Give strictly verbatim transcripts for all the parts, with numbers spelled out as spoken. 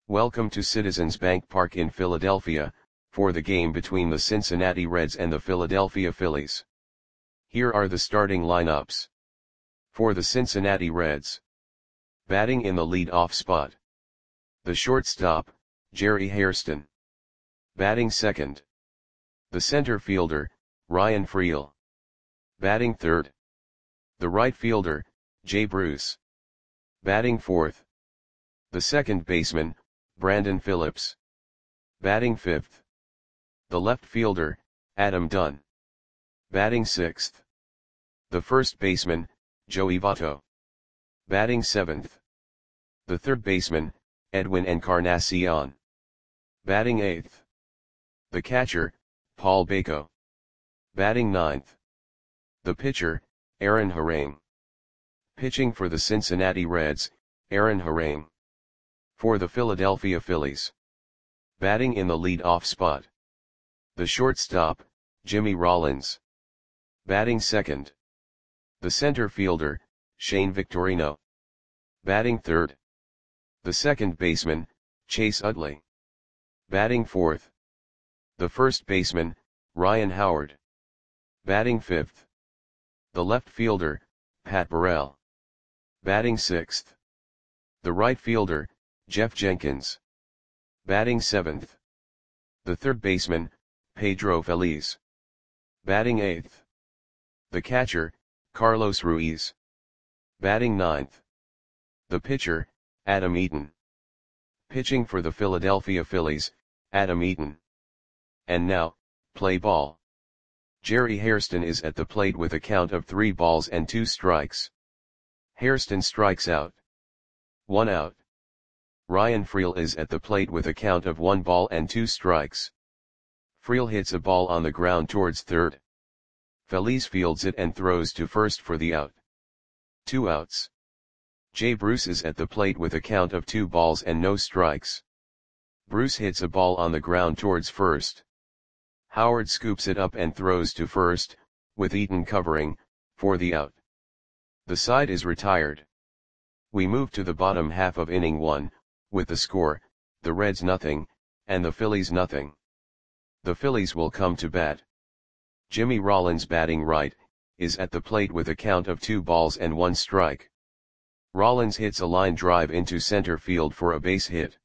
Welcome to Citizens Bank Park in Philadelphia, for the game between the Cincinnati Reds and the Philadelphia Phillies. Here are the starting lineups. For the Cincinnati Reds. Batting in the lead-off spot. The shortstop, Jerry Hairston. Batting second. The center fielder, Ryan Freel. Batting third. The right fielder, Jay Bruce. Batting fourth. The second baseman, Brandon Phillips. Batting fifth. The left fielder, Adam Dunn. Batting sixth. The first baseman, Joey Votto. Batting seventh. The third baseman, Edwin Encarnacion. Batting eighth. The catcher, Paul Bako. Batting ninth. The pitcher, Aaron Harang. Pitching for the Cincinnati Reds, Aaron Harang. For the Philadelphia Phillies. Batting in the lead-off spot. The shortstop, Jimmy Rollins. Batting second. The center fielder, Shane Victorino. Batting third. The second baseman, Chase Utley. Batting fourth. The first baseman, Ryan Howard. Batting fifth. The left fielder, Pat Burrell. Batting sixth. The right fielder, Jeff Jenkins. Batting seventh. The third baseman, Pedro Feliz. Batting eighth. The catcher, Carlos Ruiz. Batting ninth. The pitcher, Adam Eaton. Pitching for the Philadelphia Phillies, Adam Eaton. And now, play ball. Jerry Hairston is at the plate with a count of three balls and two strikes. Hairston strikes out. One out. Ryan Freel is at the plate with a count of one ball and two strikes. Freel hits a ball on the ground towards third. Feliz fields it and throws to first for the out. Two outs. Jay Bruce is at the plate with a count of two balls and no strikes. Bruce hits a ball on the ground towards first. Howard scoops it up and throws to first, with Eaton covering, for the out. The side is retired. We move to the bottom half of inning one, with the score, the Reds nothing, and the Phillies nothing. The Phillies will come to bat. Jimmy Rollins batting right, is at the plate with a count of two balls and one strike. Rollins hits a line drive into center field for a base hit.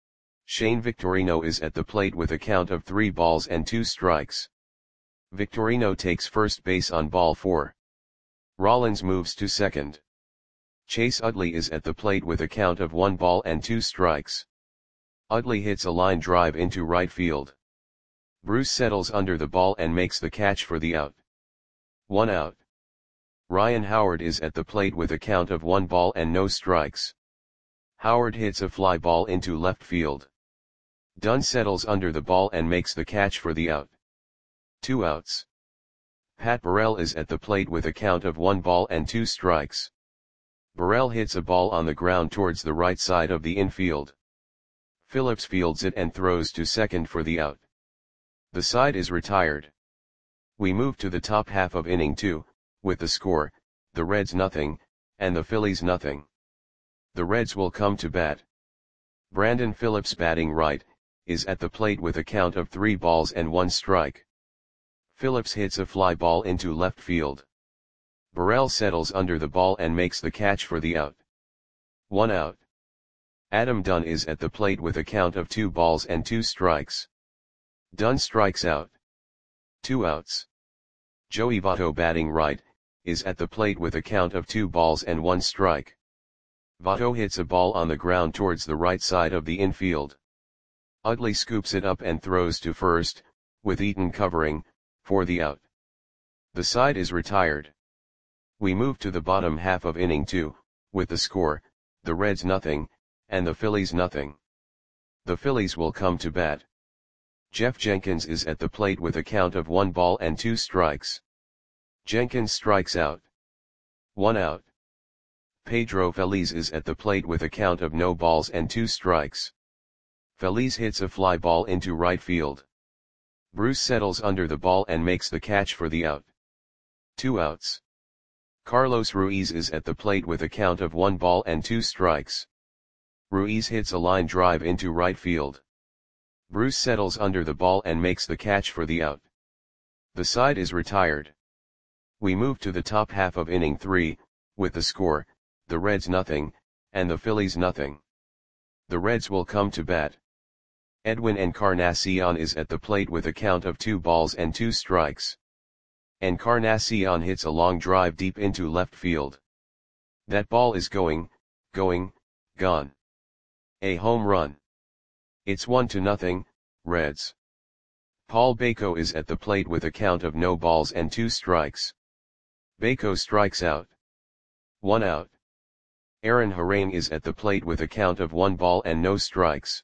Shane Victorino is at the plate with a count of three balls and two strikes. Victorino takes first base on ball four. Rollins moves to second. Chase Utley is at the plate with a count of one ball and two strikes. Utley hits a line drive into right field. Bruce settles under the ball and makes the catch for the out. One out. Ryan Howard is at the plate with a count of one ball and no strikes. Howard hits a fly ball into left field. Dunn settles under the ball and makes the catch for the out. Two outs. Pat Burrell is at the plate with a count of one ball and two strikes. Burrell hits a ball on the ground towards the right side of the infield. Phillips fields it and throws to second for the out. The side is retired. We move to the top half of inning two, with the score, the Reds nothing, and the Phillies nothing. The Reds will come to bat. Brandon Phillips batting right, is at the plate with a count of three balls and one strike. Phillips hits a fly ball into left field. Burrell settles under the ball and makes the catch for the out. One out. Adam Dunn is at the plate with a count of two balls and two strikes. Dunn strikes out. Two outs. Joey Votto batting right, is at the plate with a count of two balls and one strike. Votto hits a ball on the ground towards the right side of the infield. Utley scoops it up and throws to first, with Eaton covering, for the out. The side is retired. We move to the bottom half of inning two, with the score, the Reds nothing, and the Phillies nothing. The Phillies will come to bat. Jeff Jenkins is at the plate with a count of one ball and two strikes. Jenkins strikes out. One out. Pedro Feliz is at the plate with a count of no balls and two strikes. Feliz hits a fly ball into right field. Bruce settles under the ball and makes the catch for the out. Two outs. Carlos Ruiz is at the plate with a count of one ball and two strikes. Ruiz hits a line drive into right field. Bruce settles under the ball and makes the catch for the out. The side is retired. We move to the top half of inning three, with the score, the Reds nothing, and the Phillies nothing. The Reds will come to bat. Edwin Encarnacion is at the plate with a count of two balls and two strikes. Encarnacion hits a long drive deep into left field. That ball is going, going, gone. A home run. It's one to nothing, Reds. Paul Bako is at the plate with a count of no balls and two strikes. Bako strikes out. One out. Aaron Harane is at the plate with a count of one ball and no strikes.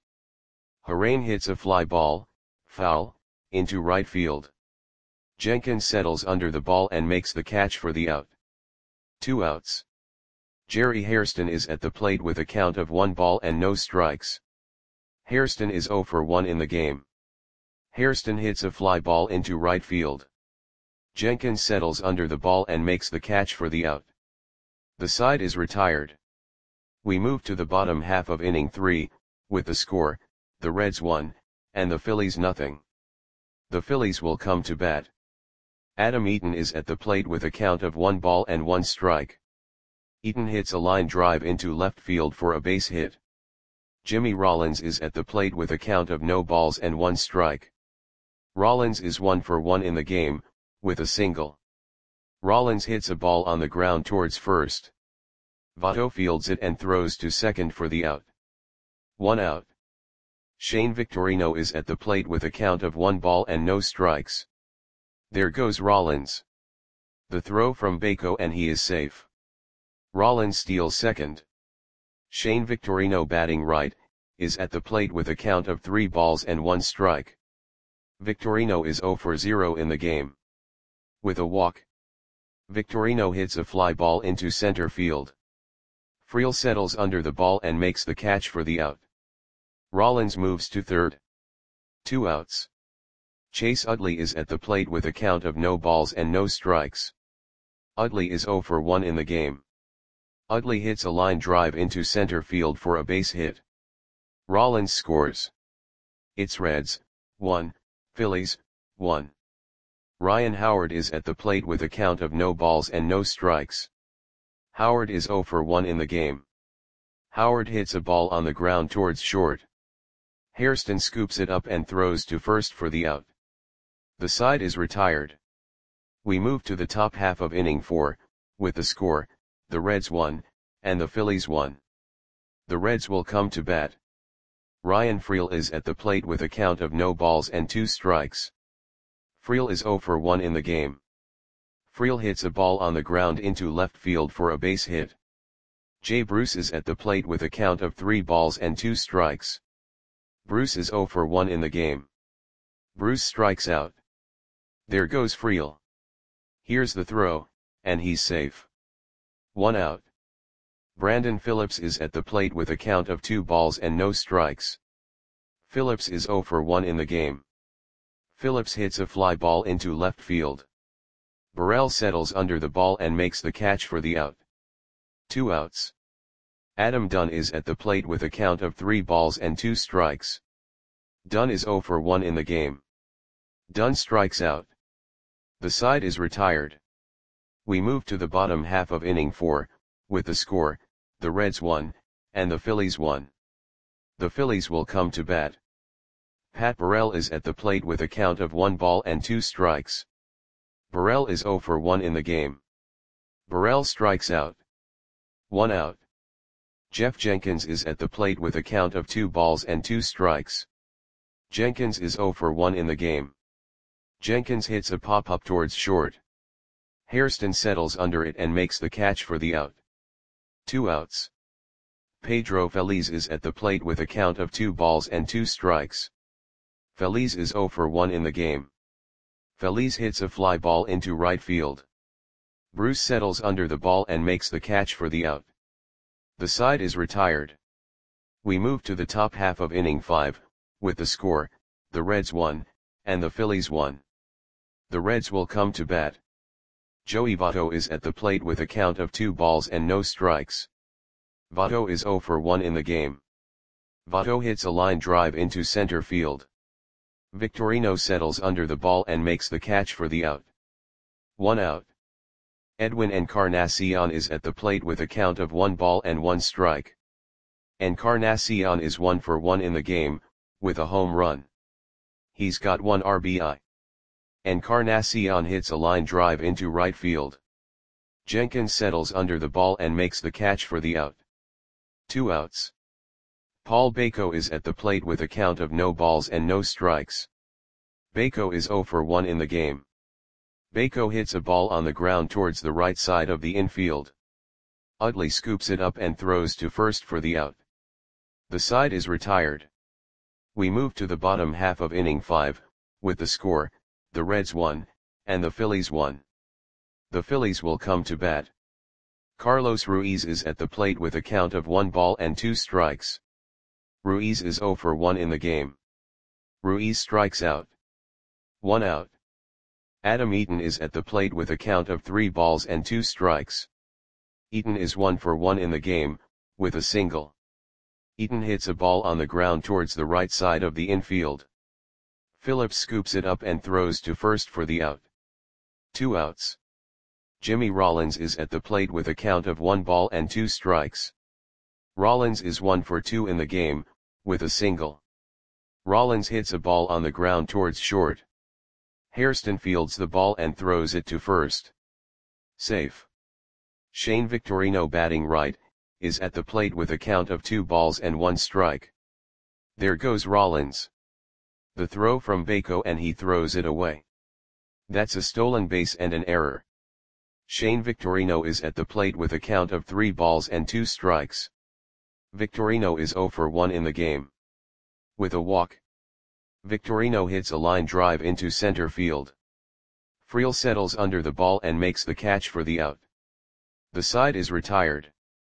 Harane hits a fly ball, foul, into right field. Jenkins settles under the ball and makes the catch for the out. Two outs. Jerry Hairston is at the plate with a count of one ball and no strikes. Hairston is zero for one in the game. Hairston hits a fly ball into right field. Jenkins settles under the ball and makes the catch for the out. The side is retired. We move to the bottom half of inning three, with the score, the Reds one, and the Phillies nothing. The Phillies will come to bat. Adam Eaton is at the plate with a count of one ball and one strike. Eaton hits a line drive into left field for a base hit. Jimmy Rollins is at the plate with a count of no balls and one strike. Rollins is one for one in the game, with a single. Rollins hits a ball on the ground towards first. Votto fields it and throws to second for the out. One out. Shane Victorino is at the plate with a count of one ball and no strikes. There goes Rollins. The throw from Bako and he is safe. Rollins steals second. Shane Victorino, batting right, is at the plate with a count of three balls and one strike. Victorino is zero for zero in the game. With a walk, Victorino hits a fly ball into center field. Friel settles under the ball and makes the catch for the out. Rollins moves to third. Two outs. Chase Utley is at the plate with a count of no balls and no strikes. Utley is zero for one in the game. Utley hits a line drive into center field for a base hit. Rollins scores. It's Reds, one, Phillies, one. Ryan Howard is at the plate with a count of no balls and no strikes. Howard is zero for one in the game. Howard hits a ball on the ground towards short. Hairston scoops it up and throws to first for the out. The side is retired. We move to the top half of inning four, with the score, the Reds one, and the Phillies one. The Reds will come to bat. Ryan Friel is at the plate with a count of no balls and two strikes. Friel is zero for one in the game. Friel hits a ball on the ground into left field for a base hit. Jay Bruce is at the plate with a count of three balls and two strikes. Bruce is zero for one in the game. Bruce strikes out. There goes Friel. Here's the throw, and he's safe. One out. Brandon Phillips is at the plate with a count of two balls and no strikes. Phillips is zero for one in the game. Phillips hits a fly ball into left field. Burrell settles under the ball and makes the catch for the out. Two outs. Adam Dunn is at the plate with a count of three balls and two strikes. Dunn is zero for one in the game. Dunn strikes out. The side is retired. We move to the bottom half of inning four, with the score, the Reds one, and the Phillies one. The Phillies will come to bat. Pat Burrell is at the plate with a count of one ball and two strikes. Burrell is zero for one in the game. Burrell strikes out. One out. Jeff Jenkins is at the plate with a count of two balls and two strikes. Jenkins is zero for one in the game. Jenkins hits a pop-up towards short. Hairston settles under it and makes the catch for the out. Two outs. Pedro Feliz is at the plate with a count of two balls and two strikes. Feliz is zero for one in the game. Feliz hits a fly ball into right field. Bruce settles under the ball and makes the catch for the out. The side is retired. We move to the top half of inning five, with the score, the Reds one, and the Phillies one. The Reds will come to bat. Joey Votto is at the plate with a count of two balls and no strikes. Votto is zero for one in the game. Votto hits a line drive into center field. Victorino settles under the ball and makes the catch for the out. One out. Edwin Encarnacion is at the plate with a count of one ball and one strike. Encarnacion is one for one in the game, with a home run. He's got one R B I. Encarnacion hits a line drive into right field. Jenkins settles under the ball and makes the catch for the out. Two outs. Paul Bako is at the plate with a count of no balls and no strikes. Bako is zero for one in the game. Bako hits a ball on the ground towards the right side of the infield. Utley scoops it up and throws to first for the out. The side is retired. We move to the bottom half of inning five, with the score, the Reds won, and the Phillies won. The Phillies will come to bat. Carlos Ruiz is at the plate with a count of one ball and two strikes. Ruiz is zero for one in the game. Ruiz strikes out. One out. Adam Eaton is at the plate with a count of three balls and two strikes. Eaton is one for one in the game, with a single. Eaton hits a ball on the ground towards the right side of the infield. Phillips scoops it up and throws to first for the out. Two outs. Jimmy Rollins is at the plate with a count of one ball and two strikes. Rollins is one for two in the game, with a single. Rollins hits a ball on the ground towards short. Hairston fields the ball and throws it to first. Safe. Shane Victorino, batting right, is at the plate with a count of two balls and one strike. There goes Rollins. The throw from Bako and he throws it away. That's a stolen base and an error. Shane Victorino is at the plate with a count of three balls and two strikes. Victorino is zero for one in the game. With a walk. Victorino hits a line drive into center field. Friel settles under the ball and makes the catch for the out. The side is retired.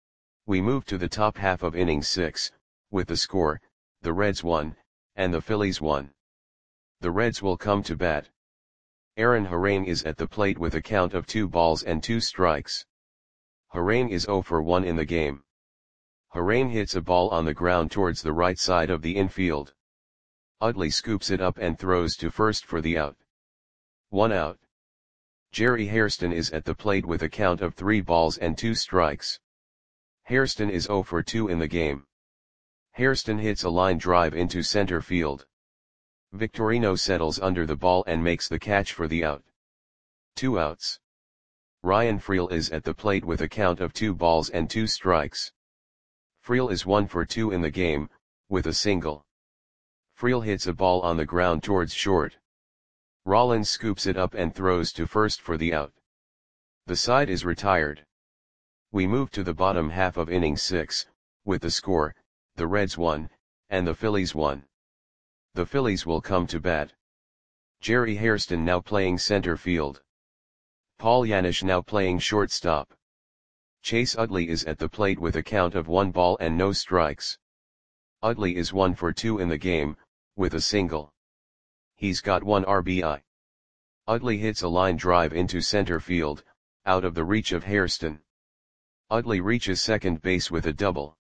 We move to the top half of inning six, with the score, the Reds won, and the Phillies won. The Reds will come to bat. Aaron Harang is at the plate with a count of two balls and two strikes. Harang is zero for one in the game. Harang hits a ball on the ground towards the right side of the infield. Utley scoops it up and throws to first for the out. One out. Jerry Hairston is at the plate with a count of three balls and two strikes. Hairston is zero for two in the game. Hairston hits a line drive into center field. Victorino settles under the ball and makes the catch for the out. Two outs. Ryan Friel is at the plate with a count of two balls and two strikes. Friel is one for two in the game, with a single. Friel hits a ball on the ground towards short. Rollins scoops it up and throws to first for the out. The side is retired. We move to the bottom half of inning six, with the score, the Reds won, and the Phillies won. The Phillies will come to bat. Jerry Hairston now playing center field. Paul Janisch now playing shortstop. Chase Utley is at the plate with a count of one ball and no strikes. Utley is one for two in the game, with a single. He's got one R B I. Utley hits a line drive into center field, out of the reach of Hairston. Utley reaches second base with a double.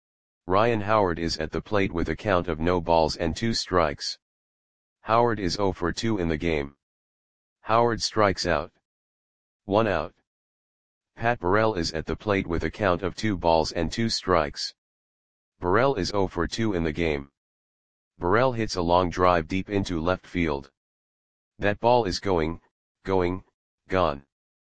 Ryan Howard is at the plate with a count of no balls and two strikes. Howard is zero for two in the game. Howard strikes out. One out. Pat Burrell is at the plate with a count of two balls and two strikes. Burrell is zero for two in the game. Burrell hits a long drive deep into left field. That ball is going, going, gone.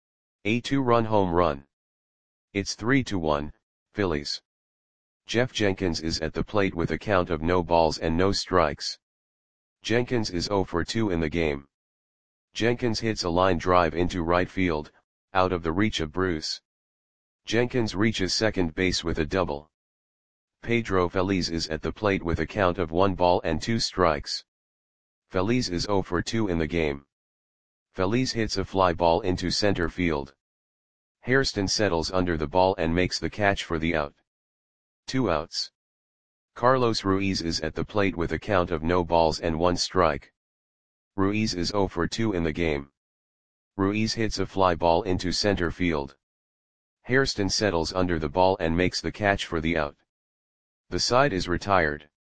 A two-run home run. It's three to one, Phillies. Jeff Jenkins is at the plate with a count of no balls and no strikes. Jenkins is zero for two in the game. Jenkins hits a line drive into right field, out of the reach of Bruce. Jenkins reaches second base with a double. Pedro Feliz is at the plate with a count of one ball and two strikes. Feliz is zero for two in the game. Feliz hits a fly ball into center field. Hairston settles under the ball and makes the catch for the out. Two outs. Carlos Ruiz is at the plate with a count of no balls and one strike. Ruiz is zero for two in the game. Ruiz hits a fly ball into center field. Hairston settles under the ball and makes the catch for the out. The side is retired.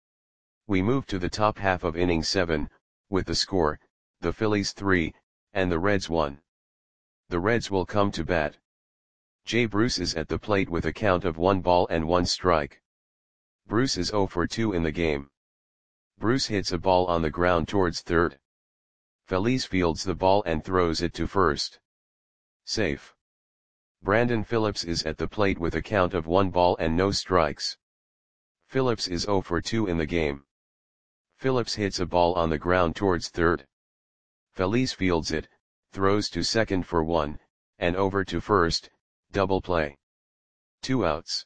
We move to the top half of inning seven, with the score, the Phillies three, and the Reds one. The Reds will come to bat. Jay Bruce is at the plate with a count of one ball and one strike. Bruce is oh for two in the game. Bruce hits a ball on the ground towards third. Feliz fields the ball and throws it to first. Safe. Brandon Phillips is at the plate with a count of one ball and no strikes. Phillips is oh for two in the game. Phillips hits a ball on the ground towards third. Feliz fields it, throws to second for one, and over to first, double play. Two outs.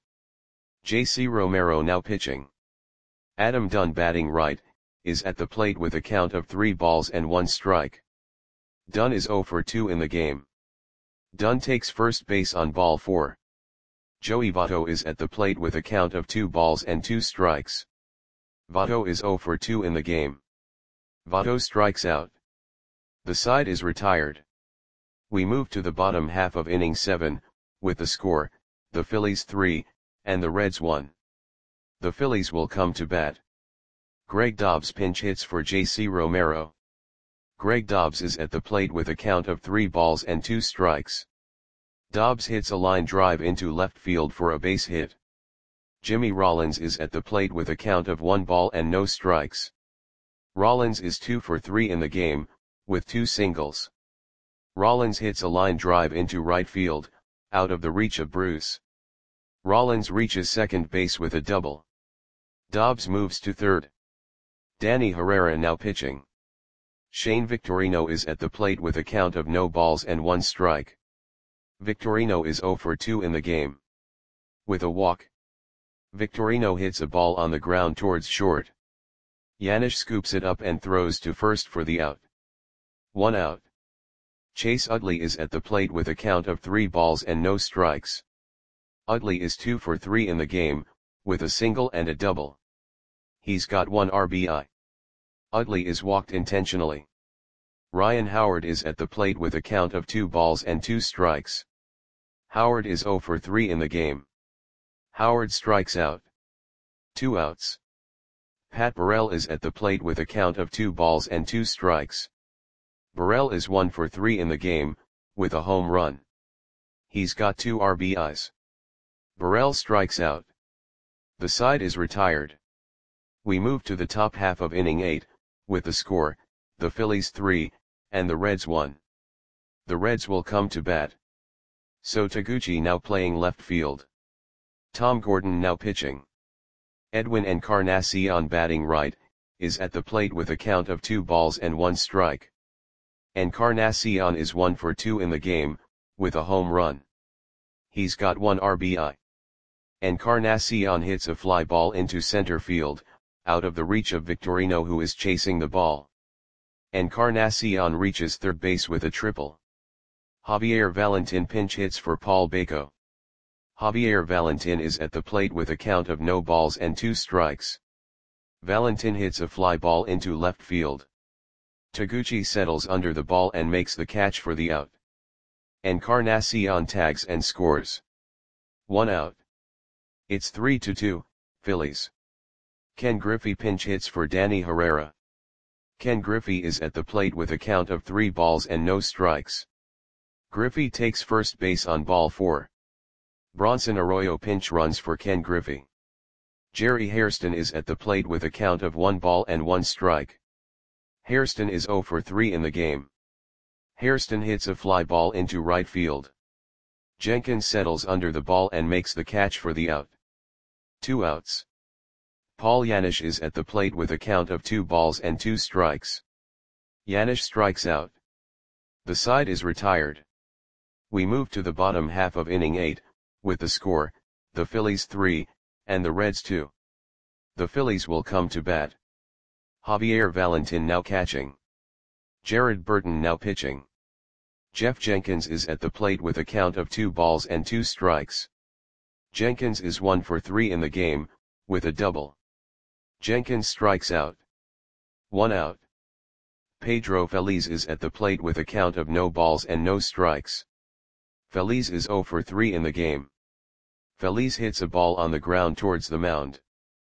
J C Romero now pitching. Adam Dunn batting right, is at the plate with a count of three balls and one strike. Dunn is oh for two in the game. Dunn takes first base on ball four. Joey Votto is at the plate with a count of two balls and two strikes. Votto is oh for two in the game. Votto strikes out. The side is retired. We move to the bottom half of inning seven, with the score, the Phillies three, and the Reds one. The Phillies will come to bat. Greg Dobbs pinch hits for J C Romero. Greg Dobbs is at the plate with a count of three balls and two strikes. Dobbs hits a line drive into left field for a base hit. Jimmy Rollins is at the plate with a count of one ball and no strikes. Rollins is two for three in the game, with two singles. Rollins hits a line drive into right field, out of the reach of Bruce. Rollins reaches second base with a double. Dobbs moves to third. Danny Herrera now pitching. Shane Victorino is at the plate with a count of no balls and one strike. Victorino is oh for two in the game. With a walk. Victorino hits a ball on the ground towards short. Yanish scoops it up and throws to first for the out. One out. Chase Utley is at the plate with a count of three balls and no strikes. Utley is two for three in the game, with a single and a double. He's got one R B I. Utley is walked intentionally. Ryan Howard is at the plate with a count of two balls and two strikes. Howard is oh for three in the game. Howard strikes out. Two outs. Pat Burrell is at the plate with a count of two balls and two strikes. Burrell is one for three in the game, with a home run. He's got two R B Is. Burrell strikes out. The side is retired. We move to the top half of inning eight, with the score, the Phillies three, and the Reds one. The Reds will come to bat. So Taguchi now playing left field. Tom Gordon now pitching. Edwin Encarnacion batting right, is at the plate with a count of two balls and one strike. Encarnacion is one for two in the game, with a home run. He's got one R B I. Encarnacion hits a fly ball into center field, out of the reach of Victorino who is chasing the ball. Encarnacion reaches third base with a triple. Javier Valentin pinch hits for Paul Baco. Javier Valentin is at the plate with a count of no balls and two strikes. Valentin hits a fly ball into left field. Taguchi settles under the ball and makes the catch for the out. Encarnacion tags and scores. One out. It's three to two, Phillies. Ken Griffey pinch hits for Danny Herrera. Ken Griffey is at the plate with a count of three balls and no strikes. Griffey takes first base on ball four. Bronson Arroyo pinch runs for Ken Griffey. Jerry Hairston is at the plate with a count of one ball and one strike. Hairston is oh for three in the game. Hairston hits a fly ball into right field. Jenkins settles under the ball and makes the catch for the out. Two outs. Paul Yanish is at the plate with a count of two balls and two strikes. Yanish strikes out. The side is retired. We move to the bottom half of inning eight, with the score, the Phillies three, and the Reds two. The Phillies will come to bat. Javier Valentin now catching. Jared Burton now pitching. Jeff Jenkins is at the plate with a count of two balls and two strikes. Jenkins is one for three in the game, with a double. Jenkins strikes out. One out. Pedro Feliz is at the plate with a count of no balls and no strikes. Feliz is oh for three in the game. Feliz hits a ball on the ground towards the mound.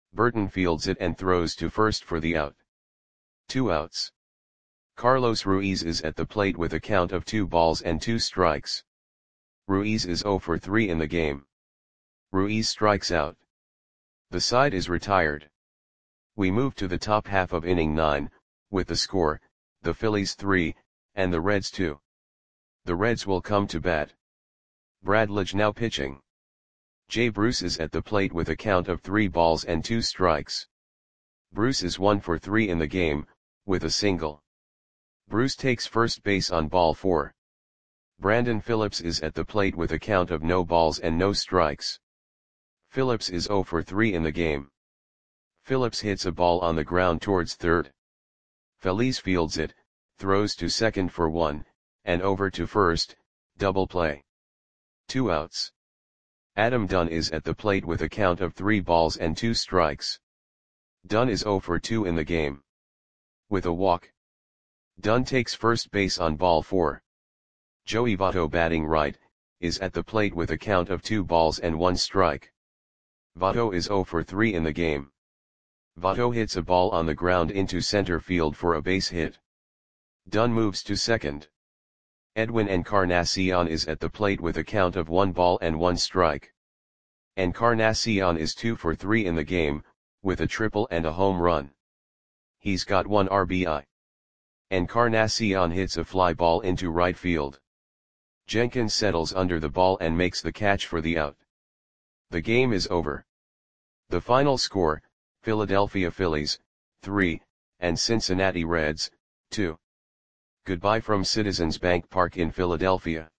Burton fields it and throws to first for the out. Two outs. Carlos Ruiz is at the plate with a count of two balls and two strikes. Ruiz is oh for three in the game. Ruiz strikes out. The side is retired. We move to the top half of inning nine, with the score, the Phillies three, and the Reds two. The Reds will come to bat. Brad Lidge now pitching. Jay Bruce is at the plate with a count of three balls and two strikes. Bruce is one for three in the game, with a single. Bruce takes first base on ball four. Brandon Phillips is at the plate with a count of no balls and no strikes. Phillips is oh for three in the game. Phillips hits a ball on the ground towards third. Feliz fields it, throws to second for one, and over to first, double play. Two outs. Adam Dunn is at the plate with a count of three balls and two strikes. Dunn is oh for two in the game. With a walk. Dunn takes first base on ball four. Joey Votto batting right, is at the plate with a count of two balls and one strike. Votto is oh for three in the game. Votto hits a ball on the ground into center field for a base hit. Dunn moves to second. Edwin Encarnacion is at the plate with a count of one ball and one strike. Encarnacion is two for three in the game, with a triple and a home run. He's got one R B I. Encarnacion hits a fly ball into right field. Jenkins settles under the ball and makes the catch for the out. The game is over. The final score, Philadelphia Phillies, three, and Cincinnati Reds, two. Goodbye from Citizens Bank Park in Philadelphia.